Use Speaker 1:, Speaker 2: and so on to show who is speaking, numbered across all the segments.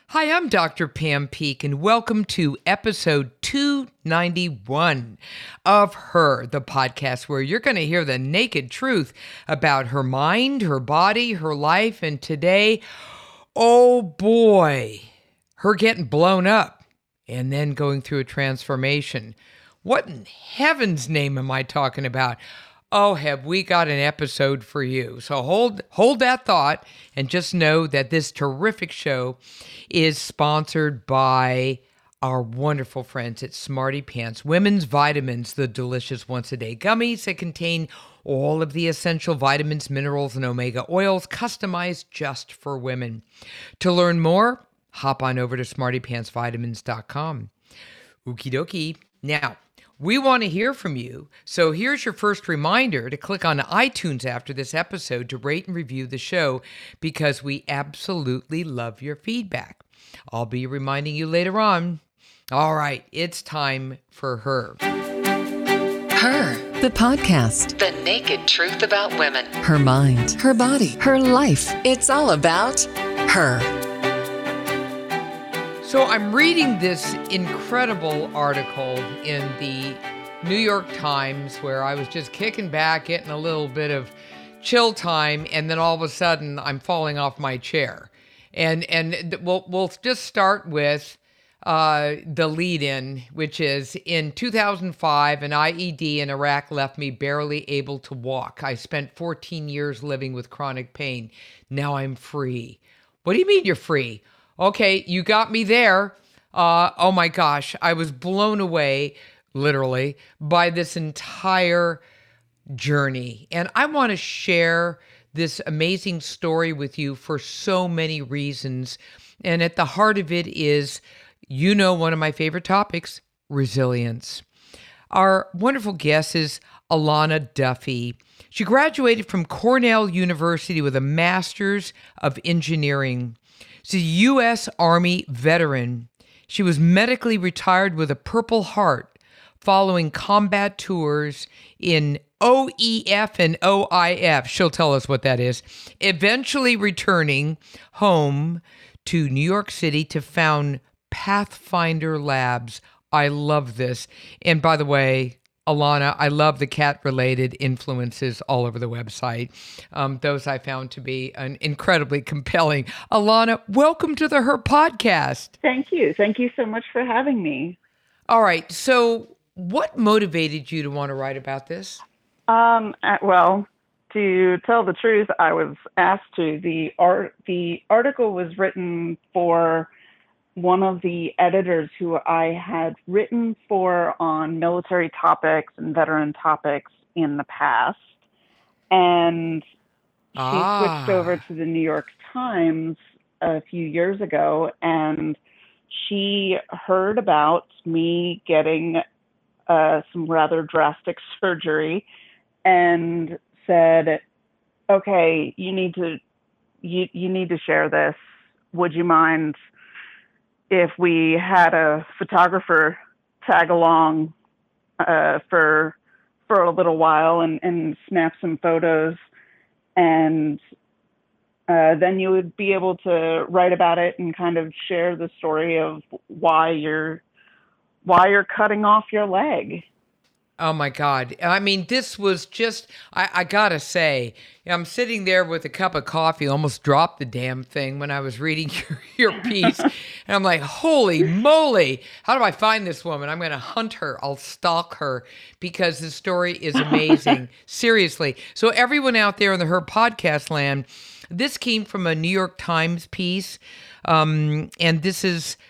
Speaker 1: Hi, I'm Dr. Pam Peek, and welcome to episode 291 of Her, the podcast where you're going to hear the naked truth about her mind, her body, her life, and today, oh boy, her getting blown up and then going through a transformation. What in heaven's name am I talking about? Oh, have we got an episode for you. So hold that thought and just know that this terrific show is sponsored by our wonderful friends at Smarty Pants Women's Vitamins, the delicious once-a-day gummies that contain all of the essential vitamins, minerals, and omega oils customized just for women. To learn more, hop on over to smartypantsvitamins.com. Okie dokie. Now, we want to hear from you, so here's your first reminder to click on iTunes after this episode to rate and review the show because we absolutely love your feedback. I'll be reminding you later on. All right, it's time for Her.
Speaker 2: Her, the podcast.
Speaker 3: The naked truth about women.
Speaker 2: Her mind, her body, her life. It's all about her.
Speaker 1: So I'm reading this incredible article in the New York Times where I was just kicking back, getting a little bit of chill time, and then all of a sudden I'm falling off my chair. And we'll just start with the lead-in, which is in 2005, an IED in Iraq left me barely able to walk. I spent 14 years living with chronic pain. Now I'm free. What do you mean you're free? Okay, you got me there. Oh my gosh, I was blown away, literally, by this entire journey. And I want to share this amazing story with you for so many reasons. And at the heart of it is, one of my favorite topics, resilience. Our wonderful guest is Alana Duffy. She graduated from Cornell University with a Master's of Engineering. She's a U.S. Army veteran. She was medically retired with a Purple Heart following combat tours in OEF and OIF. She'll tell us what that is. Eventually returning home to New York City to found Pathfinder Labs. I love this. And by the way, Alana, I love the cat-related influences all over the website. Those I found to be incredibly compelling. Alana, welcome to the Her podcast.
Speaker 4: Thank you. Thank you so much for having me.
Speaker 1: All right. So what motivated you to want to write about this?
Speaker 4: Well, to tell the truth, I was asked to. The article was written for one of the editors who I had written for on military topics and veteran topics in the past. And she switched over to the New York Times a few years ago, and she heard about me getting some rather drastic surgery and said, okay, you need to share this. Would you mind if we had a photographer tag along for a little while and snap some photos, and then you would be able to write about it and kind of share the story of why you're cutting off your leg.
Speaker 1: Oh my God. I mean, this was just, I gotta say, I'm sitting there with a cup of coffee, almost dropped the damn thing when I was reading your piece. And I'm like, holy moly, how do I find this woman? I'm going to hunt her. I'll stalk her because the story is amazing. Seriously. So everyone out there in the Her podcast land, this came from a New York Times piece. And this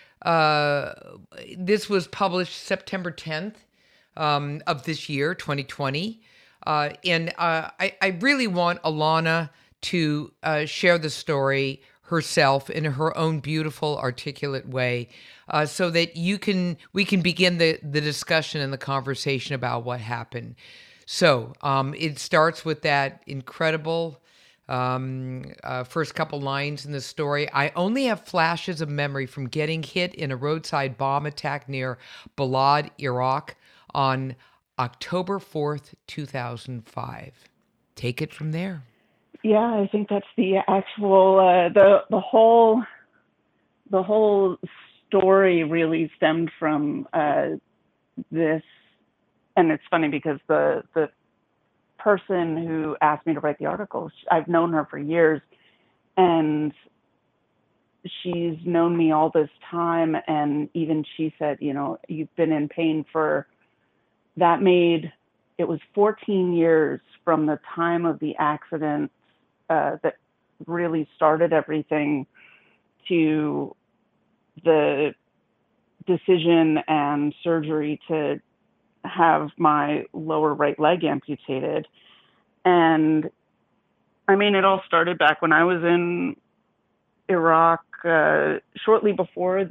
Speaker 1: was published September 10th. Of this year, 2020. And I really want Alana to share the story herself in her own beautiful, articulate way so that we can begin the discussion and the conversation about what happened. So it starts with that incredible first couple lines in the story. I only have flashes of memory from getting hit in a roadside bomb attack near Balad, Iraq, on October 4th, 2005. Take it from there.
Speaker 4: Yeah, I think that's the actual, the whole the whole story really stemmed from this, and it's funny because the person who asked me to write the article, I've known her for years, and she's known me all this time, and even she said, you know, you've been in pain for that made it was 14 years from the time of the accident that really started everything to the decision and surgery to have my lower right leg amputated. And I mean, it all started back when I was in Iraq, shortly before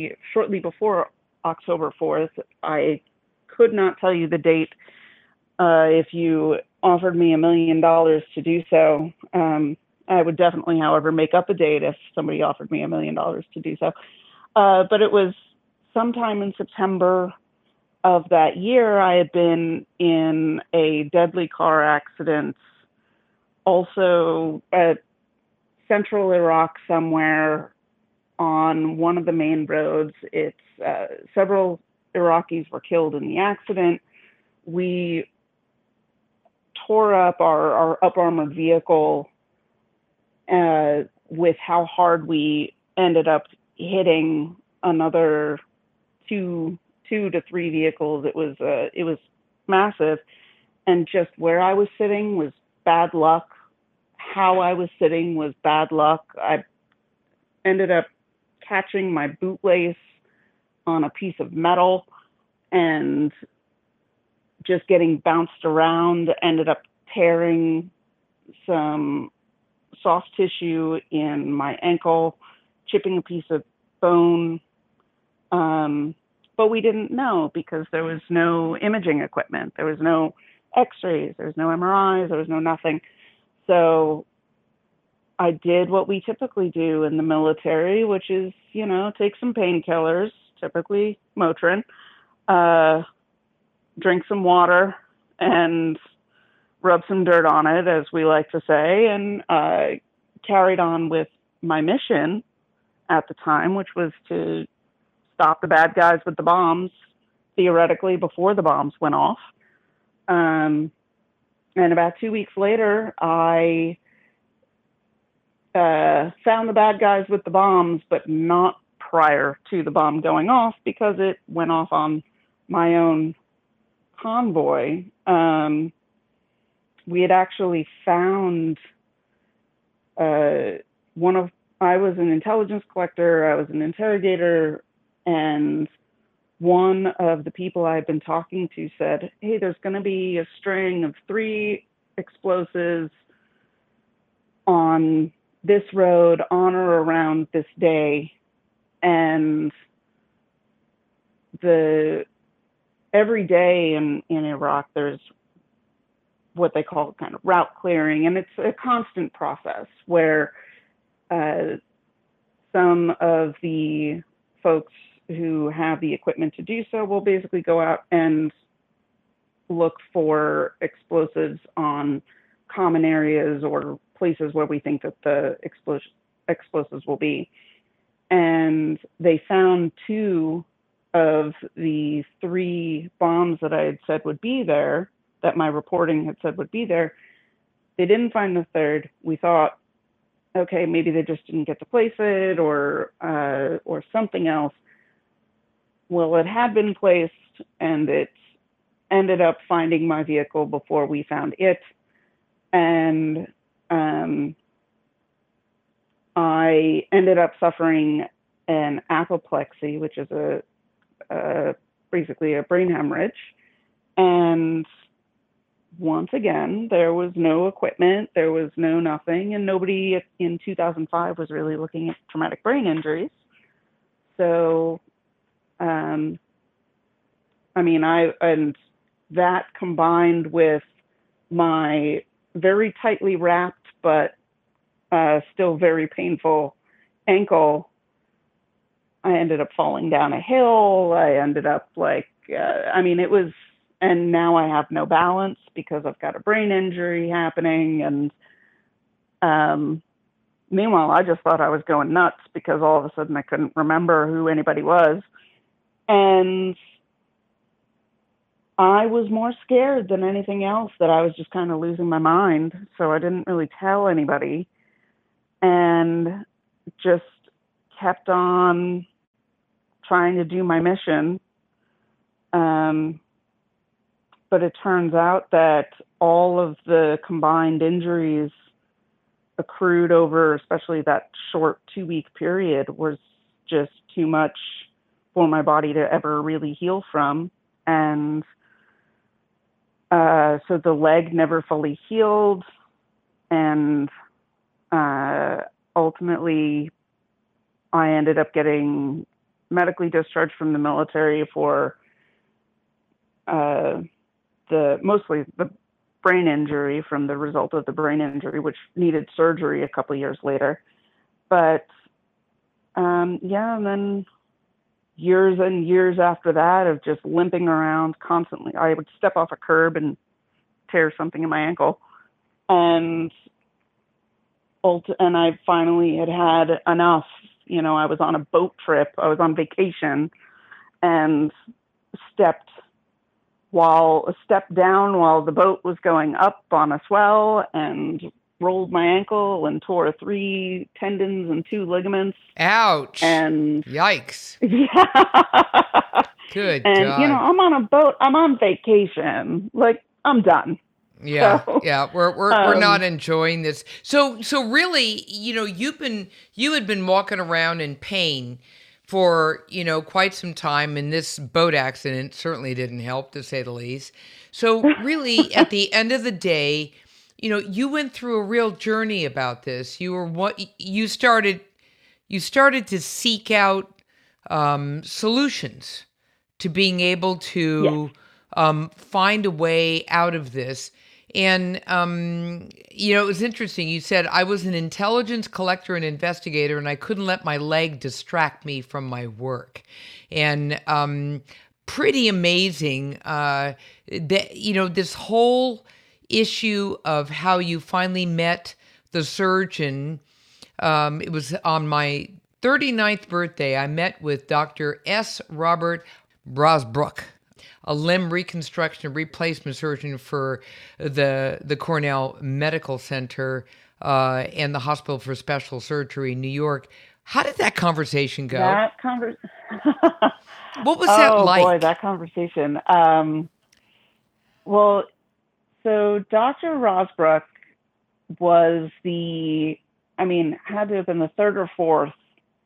Speaker 4: October 4th. I could not tell you the date. If you offered me $1 million to do so, I would definitely, however, make up a date if somebody offered me $1 million to do so. But it was sometime in September of that year. I had been in a deadly car accident, also at central Iraq somewhere on one of the main roads. It's several Iraqis were killed in the accident. We tore up our up armored vehicle with how hard we ended up hitting another two to three vehicles. It was massive, and just where I was sitting was bad luck. How I was sitting was bad luck. I ended up catching my bootlace on a piece of metal and just getting bounced around, ended up tearing some soft tissue in my ankle, chipping a piece of bone. But we didn't know because there was no imaging equipment. There was no x-rays, there was no MRIs, there was no nothing. So I did what we typically do in the military, which is, you know, take some painkillers, typically Motrin, drink some water, and rub some dirt on it, as we like to say, and carried on with my mission at the time, which was to stop the bad guys with the bombs, theoretically, before the bombs went off. And about 2 weeks later, I found the bad guys with the bombs, but not prior to the bomb going off, because it went off on my own convoy. We had actually found I was an intelligence collector, I was an interrogator, and one of the people I had been talking to said, hey, there's going to be a string of 3 explosives on this road on or around this day. And every day in Iraq, there's what they call kind of route clearing. And it's a constant process where some of the folks who have the equipment to do so will basically go out and look for explosives on common areas or places where we think that the explosives will be. And they found 2 of the 3 bombs that I had said would be there, that my reporting had said would be there. They didn't find the 3rd. We thought, okay, maybe they just didn't get to place it, or something else. Well, it had been placed, and it ended up finding my vehicle before we found it. And I ended up suffering an apoplexy, which is basically a brain hemorrhage. And once again, there was no equipment, there was no nothing, and nobody in 2005 was really looking at traumatic brain injuries. So, and that combined with my very tightly wrapped but still very painful ankle, I ended up falling down a hill. I ended up it was, and now I have no balance because I've got a brain injury happening. And Meanwhile, I just thought I was going nuts because all of a sudden I couldn't remember who anybody was. And I was more scared than anything else that I was just kind of losing my mind. So I didn't really tell anybody and just kept on trying to do my mission. But it turns out that all of the combined injuries accrued over, especially that short 2-week period, was just too much for my body to ever really heal from. And so the leg never fully healed. And ultimately, I ended up getting medically discharged from the military for mostly the brain injury from the result of the brain injury, which needed surgery a couple of years later. But and then years and years after that of just limping around constantly. I would step off a curb and tear something in my ankle. And I finally had enough. I was on a boat trip. I was on vacation and stepped down while the boat was going up on a swell and rolled my ankle and tore 3 tendons and 2 ligaments.
Speaker 1: Ouch.
Speaker 4: And
Speaker 1: yikes.
Speaker 4: Yeah.
Speaker 1: Good
Speaker 4: and,
Speaker 1: God.
Speaker 4: I'm on a boat. I'm on vacation. Like, I'm done.
Speaker 1: Yeah,
Speaker 4: So,
Speaker 1: yeah, we're not enjoying this. So really, you had been walking around in pain for quite some time, and this boat accident certainly didn't help, to say the least. So really, at the end of the day, you went through a real journey about this. You started to seek out solutions to being able to find a way out of this. And, it was interesting. You said, I was an intelligence collector and investigator, and I couldn't let my leg distract me from my work. And pretty amazing that, this whole issue of how you finally met the surgeon. It was on my 39th birthday. I met with Dr. S. Robert Rosbrook, a limb reconstruction and replacement surgeon for the Cornell Medical Center and the Hospital for Special Surgery in New York. How did that conversation go? What was that like?
Speaker 4: Oh boy, that conversation. Well, so Dr. Rosbrook was had to have been the 3rd or 4th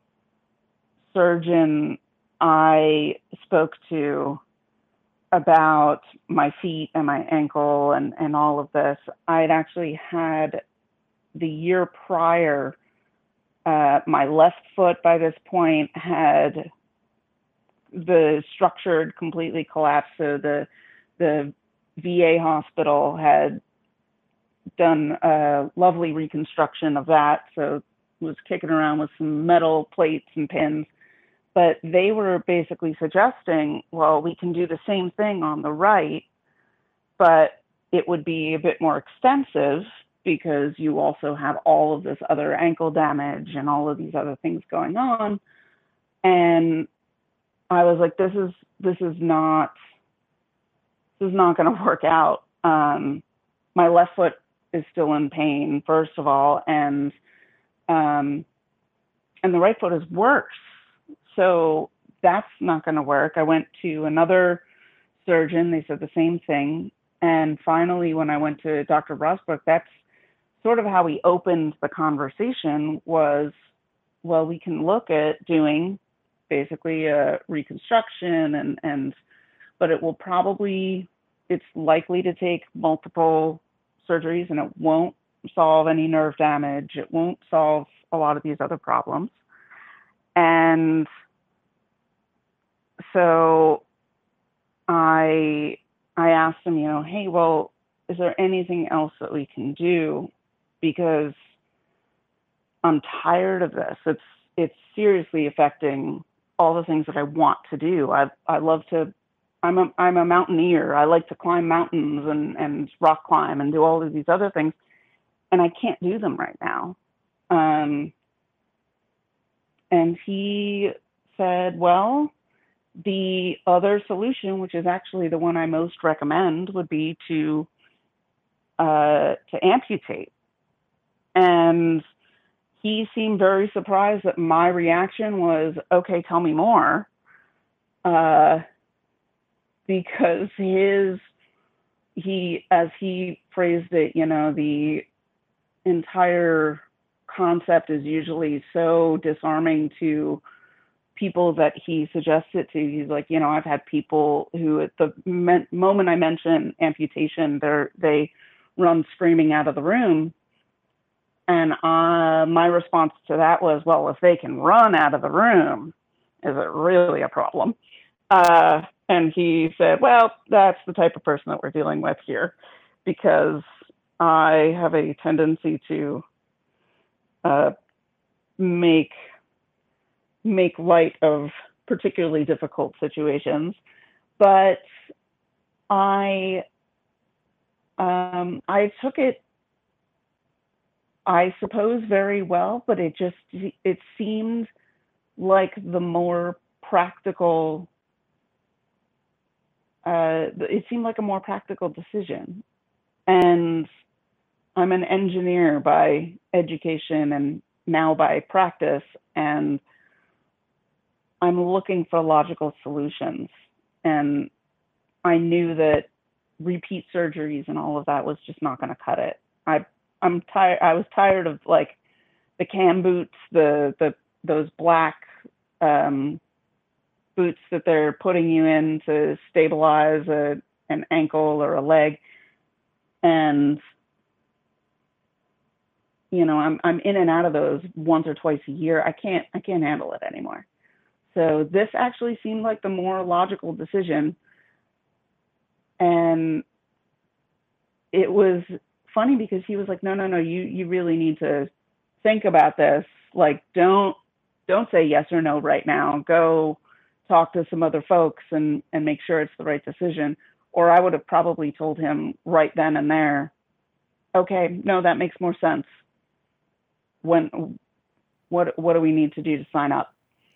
Speaker 4: surgeon I spoke to about my feet and my ankle and all of this. I'd actually had the year prior, my left foot by this point had the structure had completely collapsed. So the VA hospital had done a lovely reconstruction of that. So was kicking around with some metal plates and pins. But they were basically suggesting, well, we can do the same thing on the right, but it would be a bit more expensive because you also have all of this other ankle damage and all of these other things going on. And I was like, this is not going to work out. My left foot is still in pain, first of all, and the right foot is worse. So that's not going to work. I went to another surgeon. They said the same thing. And finally, when I went to Dr. Rosbrook, that's sort of how we opened the conversation was, well, we can look at doing basically a reconstruction but it's likely to take multiple surgeries and it won't solve any nerve damage. It won't solve a lot of these other problems. And so I asked him, hey, well, is there anything else that we can do? Because I'm tired of this. It's seriously affecting all the things that I want to do. I'm a mountaineer. I like to climb mountains and rock climb and do all of these other things. And I can't do them right now. Um, and he said, well, the other solution, which is actually the one I most recommend, would be to amputate. And he seemed very surprised that my reaction was, okay, tell me more. Because as he phrased it, the entire concept is usually so disarming to people that he suggests it to. He's like, I've had people who at the moment I mention amputation, they run screaming out of the room. And my response to that was, well, if they can run out of the room, is it really a problem? And he said, well, that's the type of person that we're dealing with here, because I have a tendency to make light of particularly difficult situations. But I took it, I suppose, very well, but it seemed like the more practical, it seemed like a more practical decision. And I'm an engineer by education and now by practice, and I'm looking for logical solutions. And I knew that repeat surgeries and all of that was just not going to cut it. I'm tired. I was tired of like the cam boots, those black boots that they're putting you in to stabilize an ankle or a leg. And I'm in and out of those once or twice a year. I can't handle it anymore. So this actually seemed like the more logical decision. And it was funny because he was like, no, you really need to think about this. Like, don't say yes or no right now. Go talk to some other folks and make sure it's the right decision. Or I would have probably told him right then and there, okay, no, that makes more sense. What do we need to do to sign up?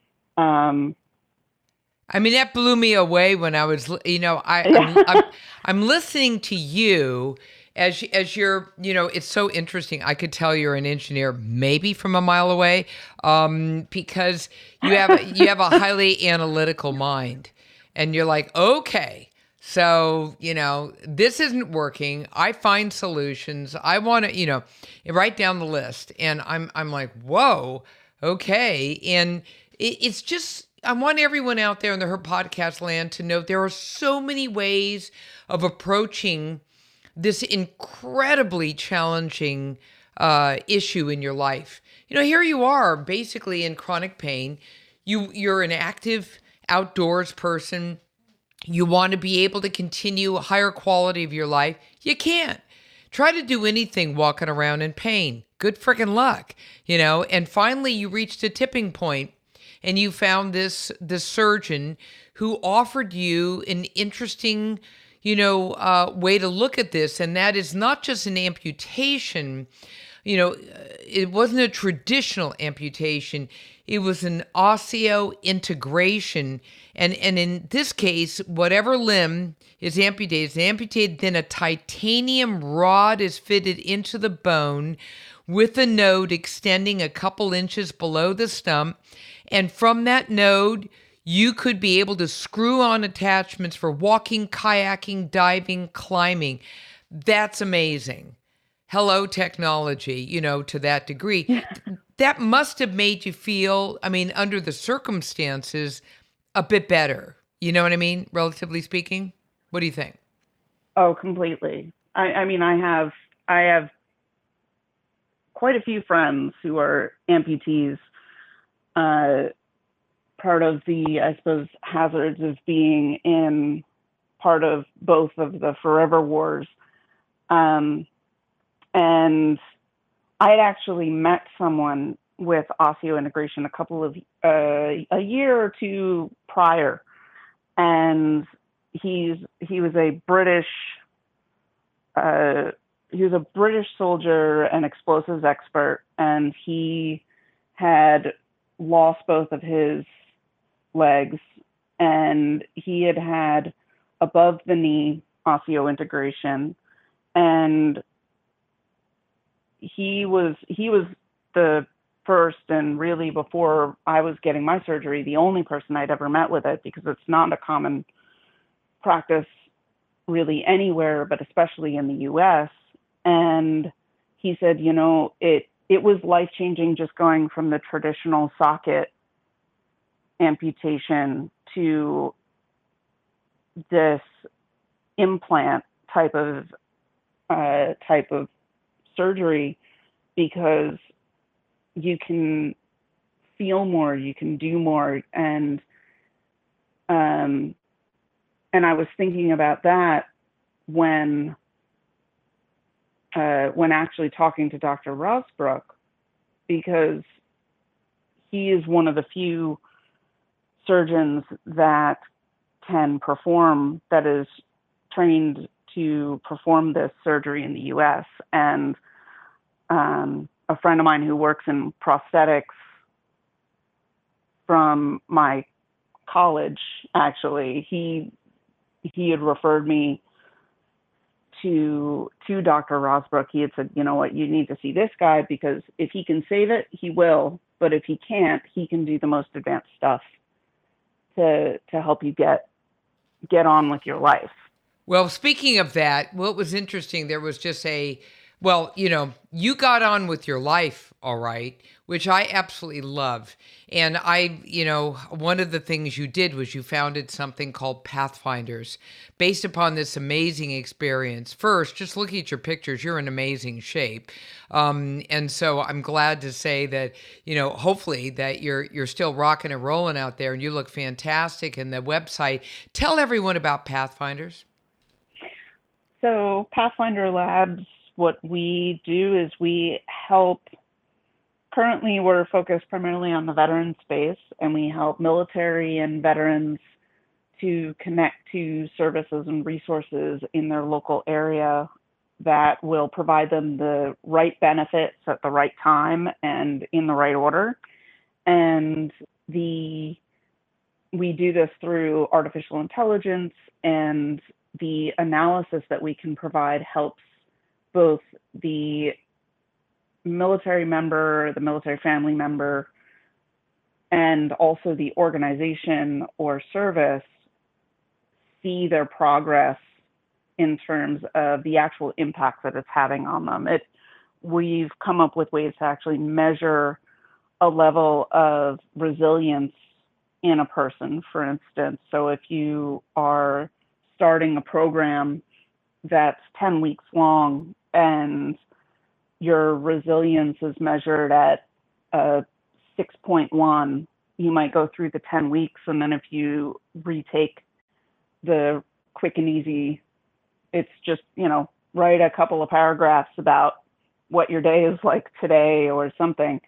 Speaker 1: I mean, that blew me away when I was, I'm listening to you as you're, it's so interesting. I could tell you're an engineer maybe from a mile away, because you have a highly analytical mind, and you're like, okay, so, this isn't working. I find solutions. I want to, write down the list, and I'm like, whoa, okay. And it's just, I want everyone out there in the Her Podcast land to know there are so many ways of approaching this incredibly challenging issue in your life. Here you are basically in chronic pain. You're an active outdoors person. You want to be able to continue a higher quality of your life. You can't. Try to do anything walking around in pain. Good freaking luck, And finally you reached a tipping point, and you found this surgeon who offered you an interesting, way to look at this. And that is not just an amputation. It wasn't a traditional amputation. It was an osseointegration. And in this case, whatever limb is amputated, then a titanium rod is fitted into the bone with a node extending a couple inches below the stump. And from that node, you could be able to screw on attachments for walking, kayaking, diving, climbing. That's amazing. Hello, technology, to that degree. Yeah. That must have made you feel, under the circumstances, a bit better. You know what I mean? Relatively speaking. What do you think?
Speaker 4: Oh, completely. I have quite a few friends who are amputees. Part of the, I suppose, hazards of being in part of both of the forever wars. And I had actually met someone with osseointegration a year or two prior. And he was a British a British soldier and explosives expert, and he had lost both of his legs, and he had had above the knee osseointegration, and he was the first, and really before I was getting my surgery, the only person I'd ever met with it, because it's not a common practice really anywhere, but especially in the US. And he said, it was life-changing just going from the traditional socket amputation to this implant type of surgery, because you can feel more, you can do more. And I was thinking about that when actually talking to Dr. Rosbrook, because he is one of the few surgeons that is trained to perform this surgery in the US. And a friend of mine who works in prosthetics from my college, actually, he had referred me to Dr. Rosbrook. He had said, you know what, you need to see this guy, because if he can save it, he will. But if he can't, he can do the most advanced stuff to help you get on with your life.
Speaker 1: Well, speaking of that, what was interesting, there was just you got on with your life, all right, which I absolutely love. And one of the things you did was you founded something called Pathfinders based upon this amazing experience. First, just looking at your pictures, you're in amazing shape. And so I'm glad to say that, hopefully that you're still rocking and rolling out there and you look fantastic. And the website, tell everyone about Pathfinders.
Speaker 4: So Pathfinder Labs, what we do is we help, currently we're focused primarily on the veteran space, and we help military and veterans to connect to services and resources in their local area that will provide them the right benefits at the right time and in the right order. And we do this through artificial intelligence, and the analysis that we can provide helps both the military member, the military family member, and also the organization or service see their progress in terms of the actual impact that it's having on them. We've come up with ways to actually measure a level of resilience in a person, for instance. So if you are starting a program that's 10 weeks long and your resilience is measured at 6.1, you might go through the 10 weeks. And then if you retake the quick and easy, it's just, write a couple of paragraphs about what your day is like today or something.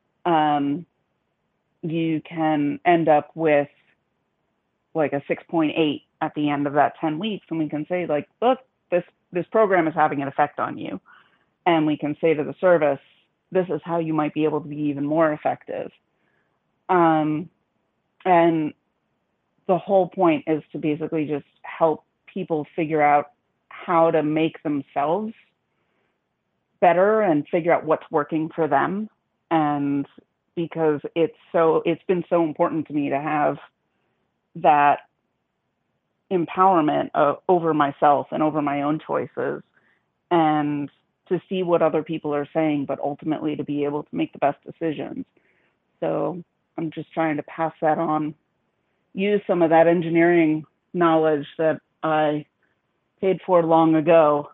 Speaker 4: You can end up with like a 6.8 at the end of that 10 weeks. And we can say, like, look, this program is having an effect on you. And we can say to the service, this is how you might be able to be even more effective. And the whole point is to basically just help people figure out how to make themselves better and figure out what's working for them. And because it's been so important to me to have that empowerment over myself and over my own choices, and to see what other people are saying, but ultimately to be able to make the best decisions. So I'm just trying to pass that on, use some of that engineering knowledge that I paid for long ago,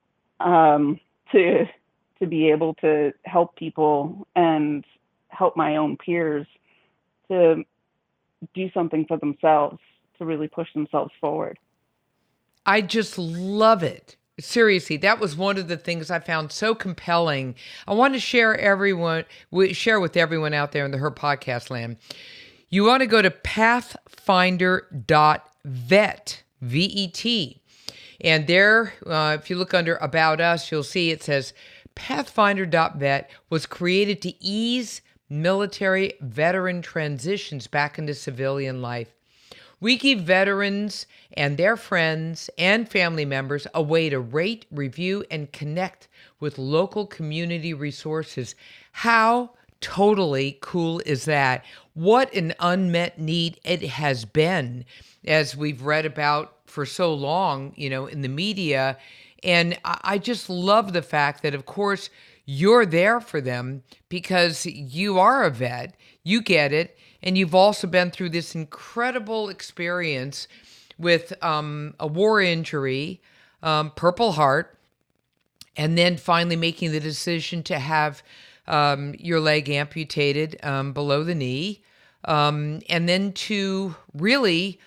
Speaker 4: to be able to help people and help my own peers to do something for themselves, to really push themselves forward.
Speaker 1: I just love it. Seriously, that was one of the things I found so compelling. I want to share with everyone out there in the Her Podcast land. You want to go to pathfinder.vet, VET. And there, if you look under About Us, you'll see it says Pathfinder.vet was created to ease military veteran transitions back into civilian life. We give veterans and their friends and family members a way to rate, review, and connect with local community resources. How totally cool is that? What an unmet need it has been, as we've read about for so long, in the media. And I just love the fact that, of course, you're there for them because you are a vet, you get it, and you've also been through this incredible experience with a war injury, Purple Heart, and then finally making the decision to have your leg amputated below the knee, and then to really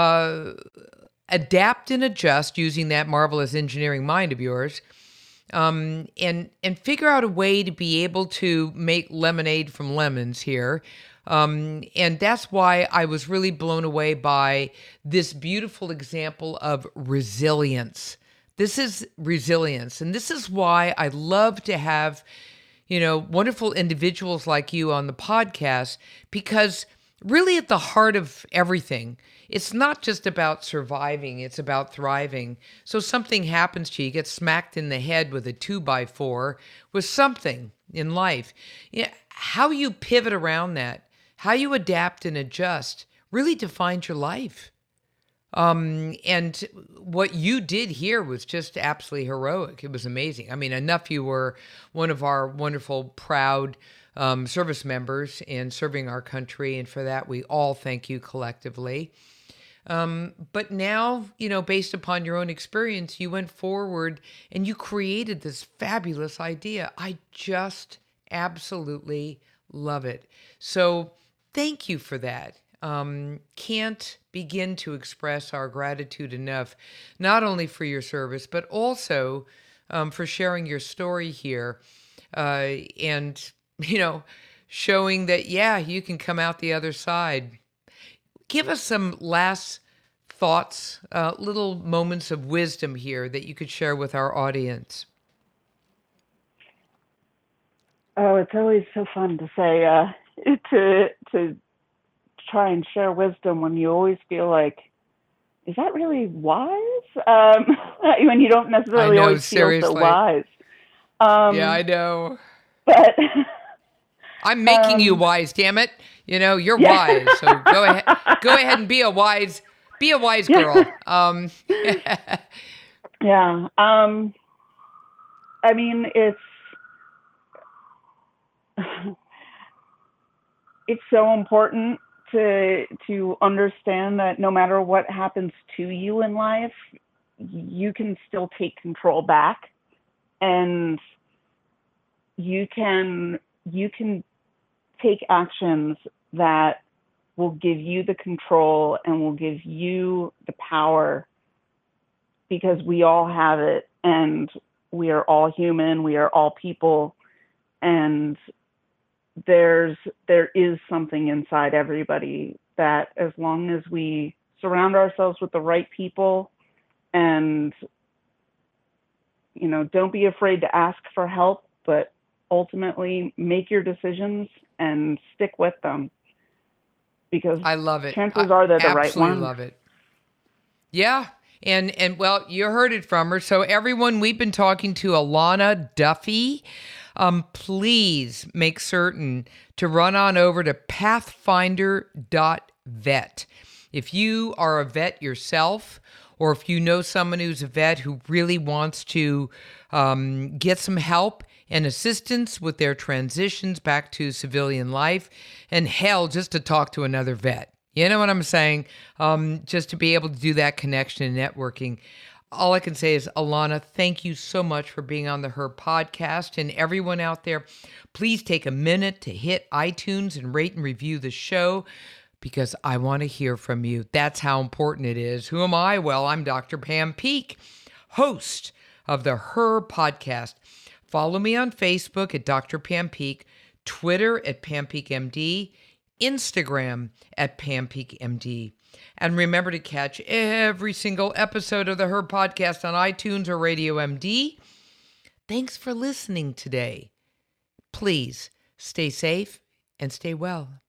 Speaker 1: adapt and adjust using that marvelous engineering mind of yours, and figure out a way to be able to make lemonade from lemons here. And that's why I was really blown away by this beautiful example of resilience. This is resilience. And this is why I love to have, wonderful individuals like you on the podcast, because really at the heart of everything, it's not just about surviving, it's about thriving. So something happens to you, you get smacked in the head with a 2x4 with something in life. How you pivot around that, how you adapt and adjust really defines your life. And what you did here was just absolutely heroic. It was amazing. I mean, enough you were one of our wonderful, proud service members in serving our country. And for that, we all thank you collectively. But now, based upon your own experience, you went forward and you created this fabulous idea. I just absolutely love it. So thank you for that. Can't begin to express our gratitude enough, not only for your service, but also for sharing your story here and, showing that, you can come out the other side. Give us some last thoughts, little moments of wisdom here that you could share with our audience.
Speaker 4: Oh, it's always so fun to say, to try and share wisdom when you always feel like, is that really wise? When you don't necessarily always feel so wise.
Speaker 1: Yeah, I know.
Speaker 4: But
Speaker 1: I'm making you wise, damn it. You're wise. So go ahead and be a wise girl.
Speaker 4: Yeah. I mean, it's so important to understand that no matter what happens to you in life, you can still take control back, and you can take actions that will give you the control and will give you the power, because we all have it, and we are all human, we are all people, and there is something inside everybody that, as long as we surround ourselves with the right people and, don't be afraid to ask for help, but ultimately make your decisions and stick with them, because
Speaker 1: I love it.
Speaker 4: Chances are they're the right one.
Speaker 1: Absolutely love it. Yeah. And well, you heard it from her. So everyone, we've been talking to Alana Duffy. Please make certain to run on over to pathfinder.vet. If you are a vet yourself, or if you know someone who's a vet who really wants to get some help and assistance with their transitions back to civilian life, and hell, just to talk to another vet. You know what I'm saying? Just to be able to do that connection and networking. All I can say is, Alana, thank you so much for being on the Her podcast. And everyone out there, please take a minute to hit iTunes and rate and review the show, because I want to hear from you. That's how important it is. Who am I? Well, I'm Dr. Pam Peeke, host of the Her podcast. Follow me on Facebook at Dr. Pam Peeke, Twitter at Pam Peeke MD, Instagram at PamPeakMD. And remember to catch every single episode of the Her Podcast on iTunes or Radio MD. Thanks for listening today. Please stay safe and stay well.